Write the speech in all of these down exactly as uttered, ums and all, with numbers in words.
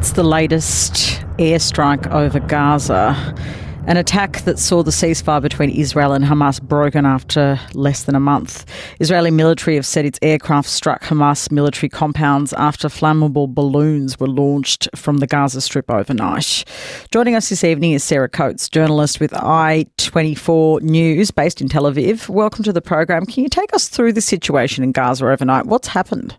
It's the latest airstrike over Gaza, an attack that saw the ceasefire between Israel and Hamas broken after less than a month. Israeli military have said its aircraft struck Hamas military compounds after flammable balloons were launched from the Gaza Strip overnight. Joining us this evening is Sarah Coates, journalist with I twenty-four News based in Tel Aviv. Welcome to the program. Can you take us through the situation in Gaza overnight? What's happened?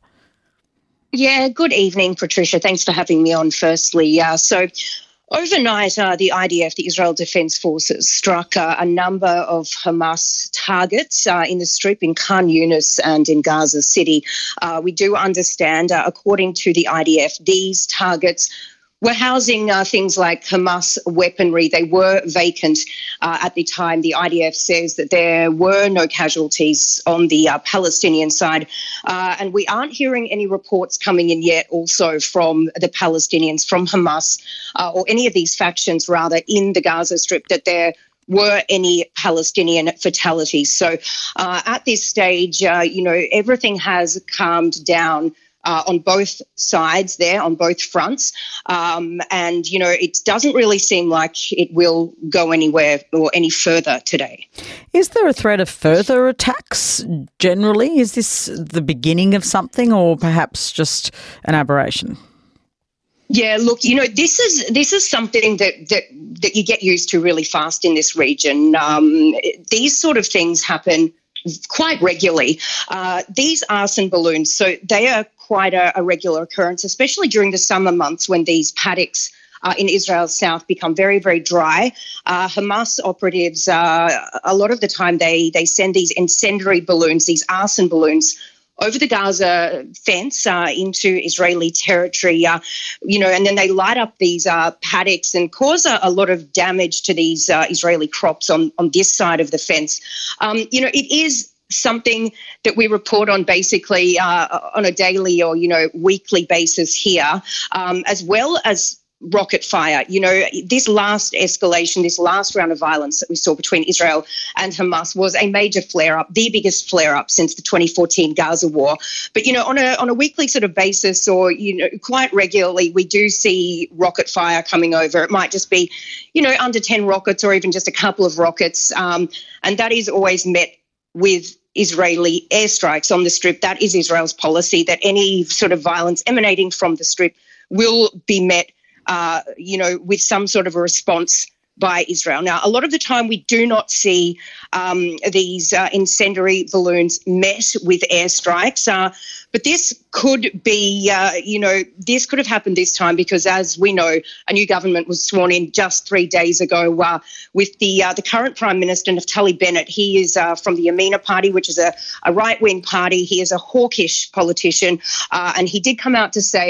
Yeah, good evening, Patricia. Thanks for having me on firstly. Uh, so overnight, uh, the I D F, the Israel Defense Forces, struck uh, a number of Hamas targets uh, in the Strip, in Khan Yunis and in Gaza City. Uh, we do understand, uh, according to the I D F, these targets were housing uh, things like Hamas weaponry. They were vacant uh, at the time. The I D F says that there were no casualties on the uh, Palestinian side. Uh, and we aren't hearing any reports coming in yet also from the Palestinians, from Hamas, uh, or any of these factions, rather, in the Gaza Strip, that there were any Palestinian fatalities. So uh, at this stage, uh, you know, everything has calmed down Uh, on both sides there, on both fronts. Um, and, you know, it doesn't really seem like it will go anywhere or any further today. Is there a threat of further attacks generally? Is this the beginning of something or perhaps just an aberration? Yeah, look, you know, this is this is something that that, that you get used to really fast in this region. Um, these sort of things happen quite regularly. Uh, these arson balloons, so they are quite a, a regular occurrence, especially during the summer months when these paddocks uh, in Israel's south become very, very dry. Uh, Hamas operatives, uh, a lot of the time they, they send these incendiary balloons, these arson balloons, over the Gaza fence uh, into Israeli territory, uh, you know, and then they light up these uh, paddocks and cause a, a lot of damage to these uh, Israeli crops on, on this side of the fence. Um, you know, it is something that we report on basically uh, on a daily or, you know, weekly basis here, um, as well as rocket fire. You know, this last escalation, this last round of violence that we saw between Israel and Hamas was a major flare-up, the biggest flare-up since the twenty fourteen Gaza war. But, you know, on a on a weekly sort of basis or, you know, quite regularly, we do see rocket fire coming over. It might just be, you know, under ten rockets or even just a couple of rockets. Um, and that is always met with Israeli airstrikes on the Strip. That is Israel's policy, that any sort of violence emanating from the Strip will be met Uh, you know, with some sort of a response by Israel. Now, a lot of the time we do not see um, these uh, incendiary balloons met with airstrikes, uh, but this could be, uh, you know, this could have happened this time because, as we know, a new government was sworn in just three days ago uh, with the uh, the current Prime Minister, Naftali Bennett. He is uh, from the Yamina Party, which is a, a right-wing party. He is a hawkish politician, uh, and he did come out to say,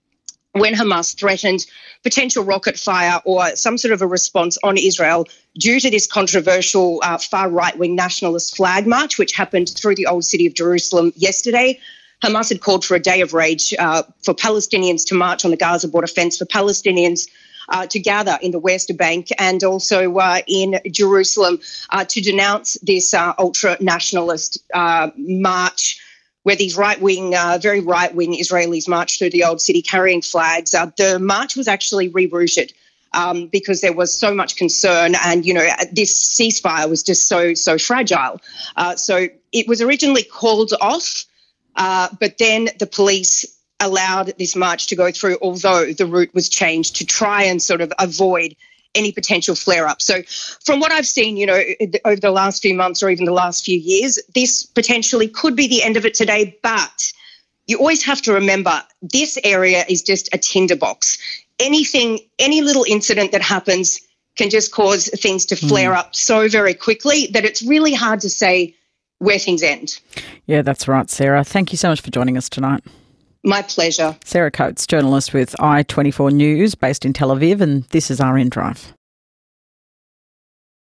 when Hamas threatened potential rocket fire or some sort of a response on Israel due to this controversial uh, far right-wing nationalist flag march, which happened through the old city of Jerusalem yesterday, Hamas had called for a day of rage uh, for Palestinians to march on the Gaza border fence, for Palestinians uh, to gather in the West Bank and also uh, in Jerusalem uh, to denounce this uh, ultra-nationalist uh, march, where these right-wing, uh, very right-wing Israelis marched through the old city carrying flags. Uh, the march was actually rerouted um, because there was so much concern and, you know, this ceasefire was just so, so fragile. Uh, so it was originally called off, uh, but then the police allowed this march to go through, although the route was changed to try and sort of avoid any potential flare-up. So from what I've seen, you know, over the last few months or even the last few years, this potentially could be the end of it today. But you always have to remember this area is just a tinderbox. Anything, any little incident that happens can just cause things to flare mm. up so very quickly that it's really hard to say where things end. Yeah, that's right, Sarah. Thank you so much for joining us tonight. My pleasure. Sarah Coates, journalist with I twenty-four News based in Tel Aviv, and this is our In Drive.